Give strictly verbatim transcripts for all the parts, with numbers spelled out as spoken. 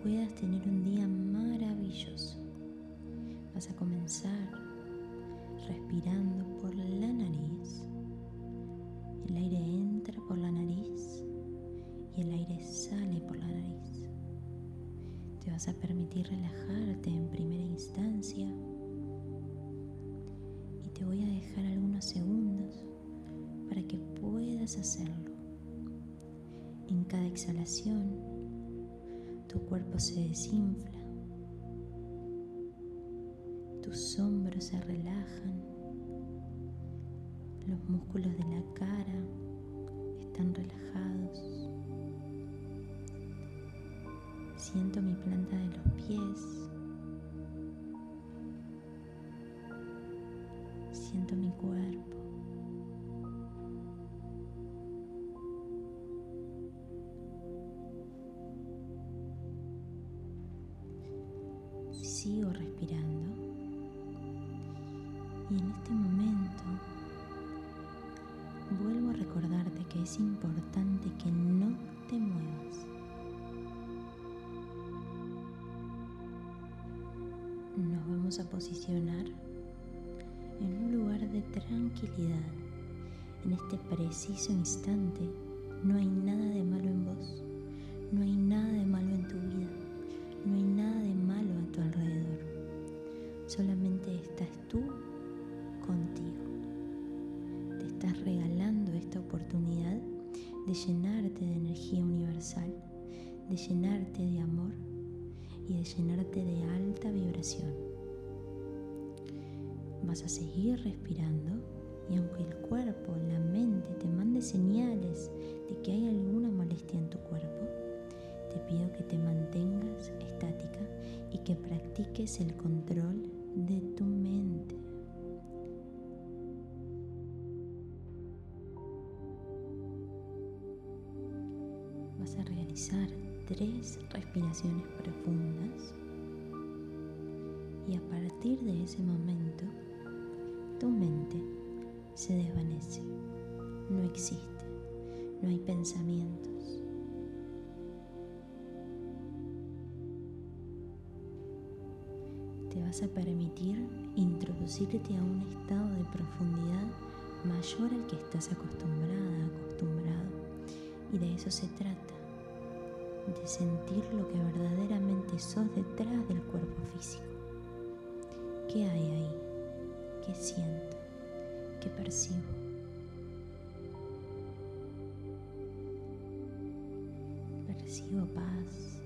puedas tener un día maravilloso. Vas a comenzar respirando por la nariz. El aire entra por la nariz y el aire sale por la nariz. Te vas a permitir relajarte en primera instancia y te voy a dejar algunos segundos para que puedas hacerlo. En cada exhalación, tu cuerpo se desinfla, tus hombros se relajan, los músculos de la cara están relajados. Siento mi planta de los pies, siento mi cuerpo. Sigo respirando y en este momento vuelvo a recordarte que es importante que no te muevas. Nos vamos a posicionar en un lugar de tranquilidad. En este preciso instante no hay nada de malo en vos, no hay nada de malo en tu vida, no hay nada de malo a tu alrededor. Solamente estás tú contigo. Te estás regalando esta oportunidad de llenarte de energía universal, de llenarte de amor y de llenarte de alta vibración. Vas a seguir respirando y aunque el cuerpo, la mente te mande señales de que hay alguna molestia en tu cuerpo, te pido que te mantengas estática y que practiques el control de tu mente. Vas a realizar tres respiraciones profundas y a partir de ese momento tu mente se desvanece, no existe, no hay pensamientos. Te vas a permitir introducirte a un estado de profundidad mayor al que estás acostumbrada, acostumbrado. Y de eso se trata, de sentir lo que verdaderamente sos detrás del cuerpo físico. ¿Qué hay ahí? ¿Qué siento? ¿Qué percibo? Percibo paz,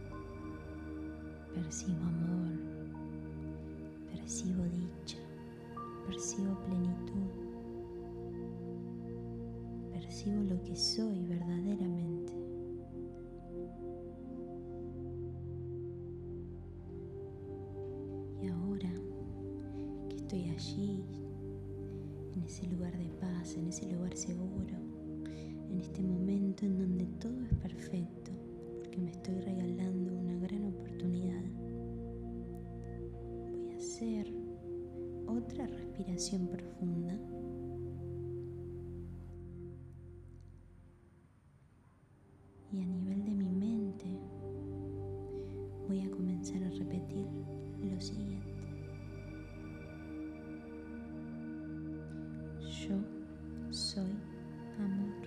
percibo amor, percibo dicha, percibo plenitud, percibo lo que soy verdaderamente. Y ahora que estoy allí, en ese lugar de paz, en ese lugar seguro, en este momento en donde todo es perfecto, porque me estoy regalando una gran oportunidad, voy a hacer otra respiración profunda. Y a nivel de mi mente voy a comenzar a repetir lo siguiente. Yo soy amor.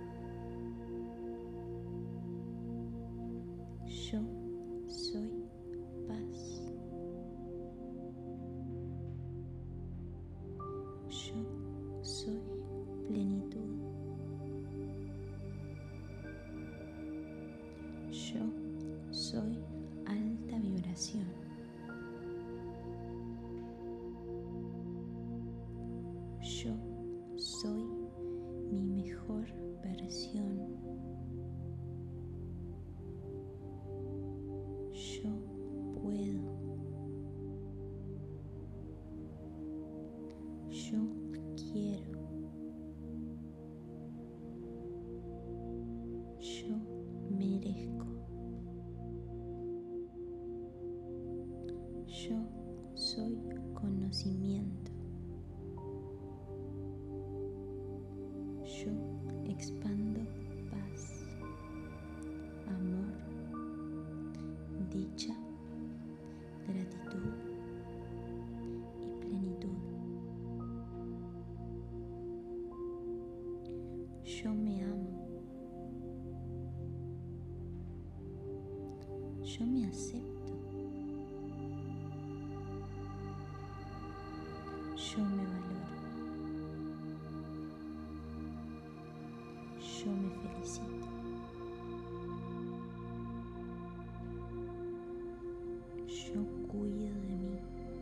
Yo soy paz. Yo soy plenitud. Yo soy alta vibración. Yo soy mi mejor versión. Yo puedo. Yo quiero. Yo merezco. Yo soy conocimiento. Yo expando paz, amor, dicha, gratitud y plenitud. Yo me amo. Yo me acepto. Yo me valoro. Yo me felicito. Yo cuido de mí.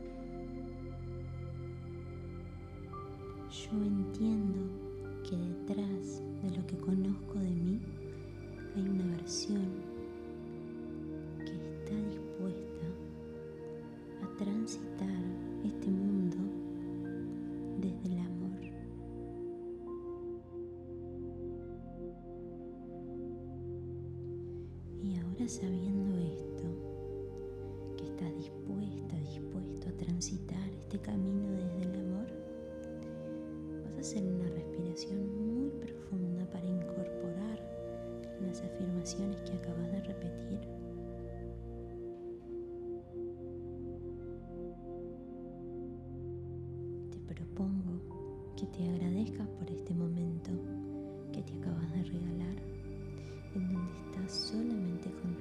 Yo entiendo que detrás de lo que conozco de mí hay una versión que está dispuesta a transitar este mundo desde el amor. Y ahora, sabiendo esto, que estás dispuesta, dispuesto a transitar este camino desde el amor, vas a hacer una respiración muy profunda para incorporar las afirmaciones que acabas de repetir. Te propongo que te agradezcas por este momento que te acabas de regalar, en donde estás solamente contigo.